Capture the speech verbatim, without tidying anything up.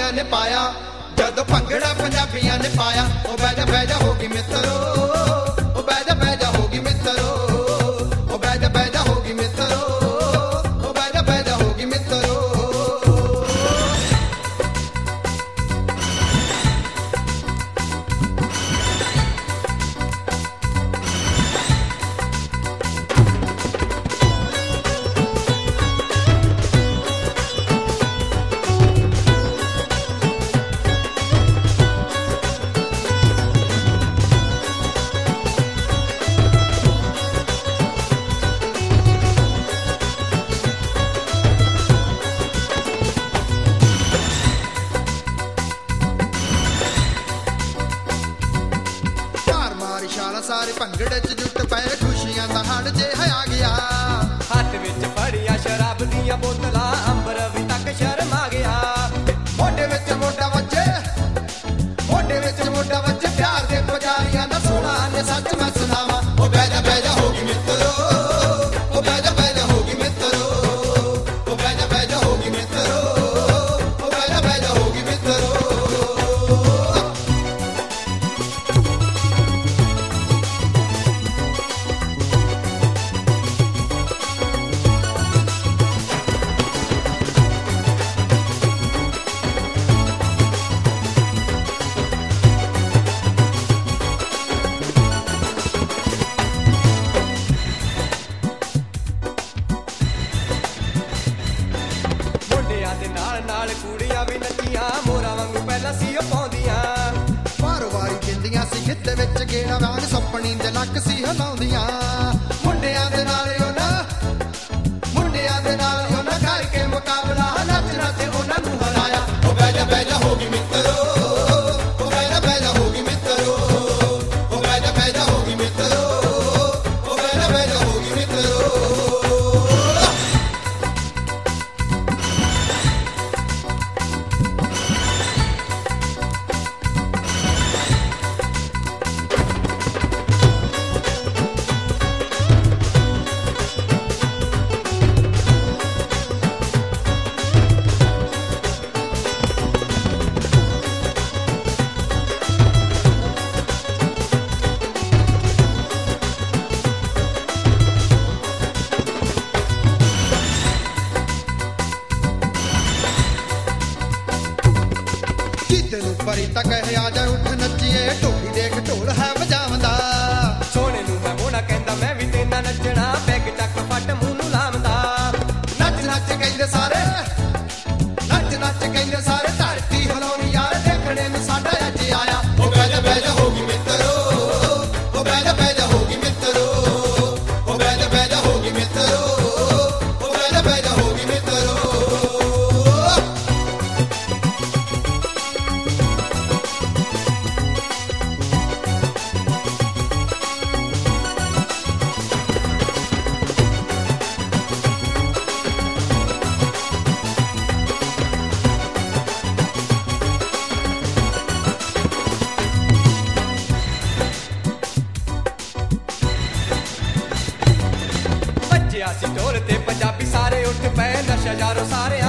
ਪੰਜਾਬੀਆਂ ਨੇ ਪਾਇਆ ਜਦੋਂ ਭੰਗੜਾ ਪੰਜਾਬੀਆਂ ਨੇ ਪਾਇਆ ਉਹ ਬਹਿ ਜਾ ਬਹਿ ਜਾ ਹੋ ਗਈ ਮਿੱਤਰੋ ਉਹ ਬਹਿ ਜਾ ਬਹਿ ਜਾ ਹੋ ਗਈ ਮਿੱਤਰੋ ਉਹ ਬਹਿ ਜਾ ਬਹਿ ਜਾ ਹੋ ਗਈ ਮਿੱਤਰੋ ਉਹ ਬਹਿ ਜਾ ਬਹਿ ਜਾ ਹੋ ਗਈ ਮਿੱਤਰੋ ਸਾਰੇ ਭੰਗੜੇ ਚ ਜੁੱਟ ਪਏ ਖੁਸ਼ੀਆਂ ਦਾ ਹੜ ਜਿਹਾ ਆ ਗਿਆ ਹੱਥ ਵਿੱਚ ਫੜੀਆਂ ਸ਼ਰਾਬ ਦੀਆਂ ਬੋਤਲਾਂ ਅੰਬਰ ਵੀ ਤੱਕ ਸ਼ਰਮਾ ਗਿਆ ਮੋਢੇ ਵਿੱਚ ਮੋਢਾ ਵੱਜੇ ਮੋਢੇ ਵਿੱਚ ਮੋਢਾ ਵੱਜੇ ਪਿਆਰ ਦੇ ਪੁਜਾਰੀਆਂ ਦਾ ਸੋਹਣਾ ਨੇ ਸੱਚ ਮੈਂ ਸੁਣਾਵਾਂ ਉਹ ਬਹਿ ਜਾ ਬਹਿ ਜਾ ਹੋ ਗਈ ਮਿੱਤਰੋ ਉਹ ਬਹਿ ਜਾ ਬਹਿ ਜਾ ਹੋ ਗਈ ਮਿੱਤਰੋ ਉਹ ਬਹਿ ਜਾ ਬਹਿ ਜਾ ਹੋ ਗਈ ਮਿੱਤਰੋ ਉਹ ਬਹਿ ਜਾ ਬਹਿ ਜਾ ਹੋ ਗਈ ਮਿੱਤਰੋ ਨਾਲ ਕੁੜੀਆਂ ਵੀ ਨੱਚੀਆਂ ਮੋਰਾਂ ਵਾਂਗੂ ਪਹਿਲਾਂ ਸੀ ਉਹ ਪਾਉਂਦੀਆਂ ਵਾਰੋ ਵਾਰੀ ਦਿੰਦੀਆਂ ਸੀ ਖਿੱਤੇ ਵਿੱਚ ਗੇੜਾ ਵਾਂਗ ਸੁਪਣੀ ਦੇ ਲੱਕ ਸੀ ਹਲਾਉਂਦੀਆਂ ਮੁੰਡਿਆਂ ਦੇ ਨਾਲ ਉਹਨਾਂ ਮੁੰਡਿਆਂ ਦੇ ਨਾਲ ਉਹਨਾਂ ਕਰਕੇ ਮੁਕਾਬਲਾ ਨੱਚ ਨੱਚ ਉਹਨਾਂ ਨੂੰ ਹਰਾਇਆ ਉਹ ਬਹਿ ਜਾ ਬਹਿ ਜਾ ਹੋ ਗਈ ਮਿੱਤਰੋ ਉਹ ਬਹਿ ਜਾ ਬਹਿ ਜਾ ਹੋ ਗਈ ਮਿੱਤਰੋ ਉਹ ਬਹਿ ਜਾ ਬਹਿ ਜਾ ਹੋ ਗਈ ਮਿੱਤਰੋ ਉਹ ਬਹਿ ਜਾ ਬਹਿ ਜਾ ਹੋ ਗਈ ਮਿੱਤਰੋ ਤੈਨੂੰ ਪਰੀ ਤੱਕ ਹੈ ਆ ਜਾ ਉੱਠ ਨੱਚੀਏ ਢੋਲੀ ਦੇਖ ਢੋਲ ਹੈ ਵਜਾਵਦਾ ਸੋਹਣੇ ਨੂੰ ਮੈਂ ਮੋਣਾ ਕਹਿੰਦਾ ਮੈਂ ਵੀ ਤੇਨਾਂ ਨੱਚਣਾ ਪੈਗ ਚੱਕ ਫੱਟ ਮੂੰਹ ਨੂੰ ਲਾਮਦਾ ਨੱਚ ਨੱਚ ਕਹਿੰਦੇ ਸਾਰੇ ਨੱਚ ਨੱਚ ਕਹਿੰਦੇ ਸਾਰੇ ਧਰਤੀ ਹਿਲਾਉਣੀ ਯਾਰ ਦੇਖਣੇ ਨੂੰ ਸਾਡਾ ਅੱਜ ਆਇਆ ਉਹ ਬਹਿ ਜਾ ਬਹਿ ਜਾ ਹੋ ਗਈ ਮਿੱਤਰੋ ਉਹ ਬਹਿ ਜਾ ਬਹਿ ਜਾ ਹੋ ਗਈ ਮਿੱਤਰੋ ਉਹ ਬਹਿ ਜਾ ਬਹਿ ਜਾ ਹੋ ਗਈ ਮਿੱਤਰੋ ਉਹ ਬਹਿ ਜਾ ਬਹਿ ਜਾ ਹੋ ਗਈ ਮਿੱਤਰੋ ਅਸੀਂ ਢੋਲ ਤੇ ਪੰਜਾਬੀ ਸਾਰੇ ਉੱਠ ਪਏ ਨਸ਼ਾ ਯਾਰੋ ਸਾਰੇ